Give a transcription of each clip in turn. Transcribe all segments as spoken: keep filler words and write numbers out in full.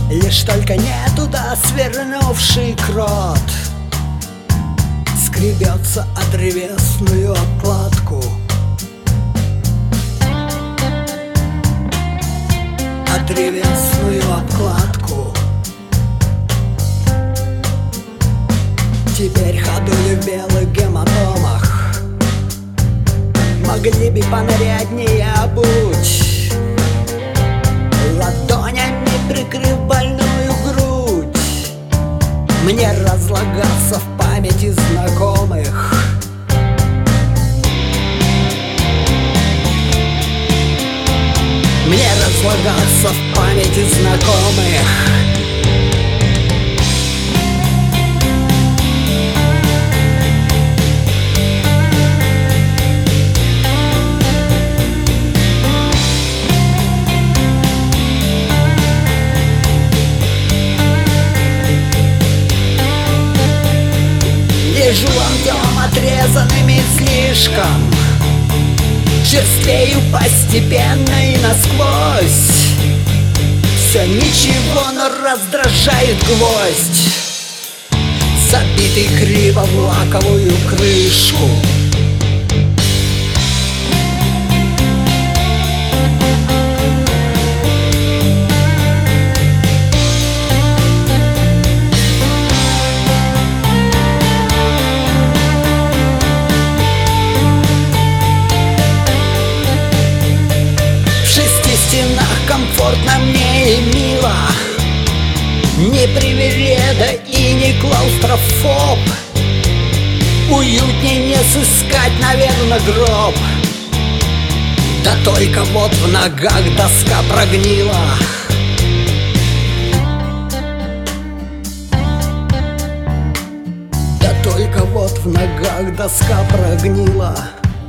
Лишь только не туда свернувший крот скребется о древесную обкладку, о древесную обкладку. Теперь ходули в белых гематомах могли бы понаряднее обуть, ладонями прикрыв больную грудь, мне разлагаться в памяти знакомых. Мне разлагаться в памяти знакомых. Лежу ломтем отрезанными слишком, черствею постепенно и насквозь. Все ничего, но раздражает гвоздь, забитый криво в лаковую крышку. Комфортно мне и мило, не привереда и не клаустрофоб. Уютней не сыскать, наверно, гроб. Да только вот в ногах доска прогнила. Да только вот в ногах доска прогнила.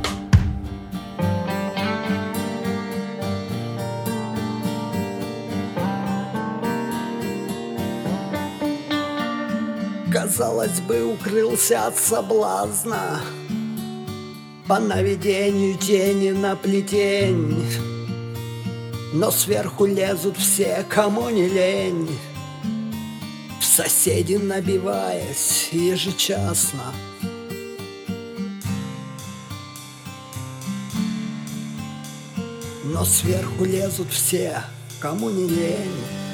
Казалось бы, укрылся от соблазна по наведению тени на плетень, но сверху лезут все, кому не лень, в соседи набиваясь ежечасно. Но сверху лезут все, кому не лень.